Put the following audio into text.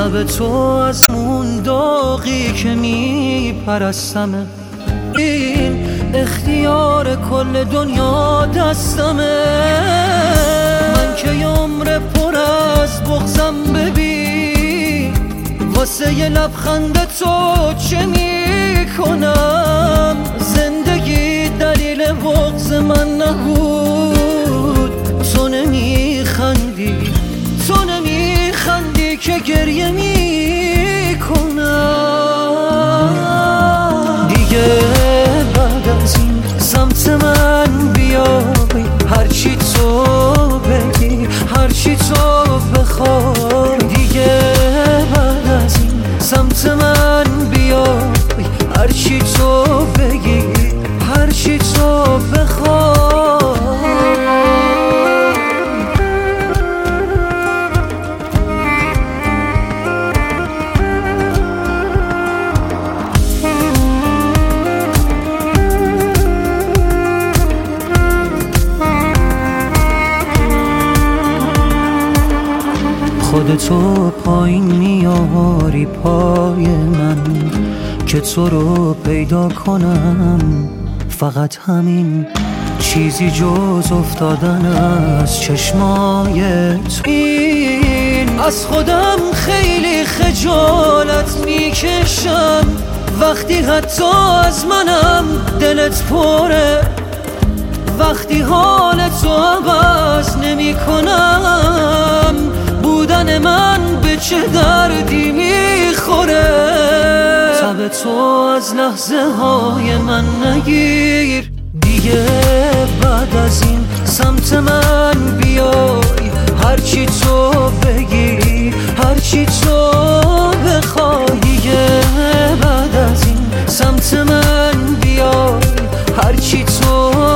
لب تو از اون داغی که میپرستمه، این اختیار کل دنیا دستمه. من که عمر پر از بغضم ببین، واسه یه لبخند تو چه میکنم؟ زندگی دلیل بغض من نبود، تو نمیخندی، تو نمیخندی که گریه میکنم. دیگه بعد از این سمت من بیای، هرچی تو بگی، هرچی تو بخوای. دیگه بعد از این سمت من بیای، هرچی تو بگی، هرچی تو بخوای. خودتو پایین میاری پای من که تو رو پیدا کنم. فقط همین، چیزی جز افتادن از چشمای تو. این از خودم خیلی خجالت میکشم، وقتی حتی از منم دلت پره، وقتی حال تو عوض نمی کنم. بودن من به چه دردی میخوره؟ تب تو از لحظه های من نگیر. دیگه بعد از این سمت من بیای، هرچی تو بگی، هرچی تو بخوای. دیگه بعد از این سمت من بیای، هرچی تو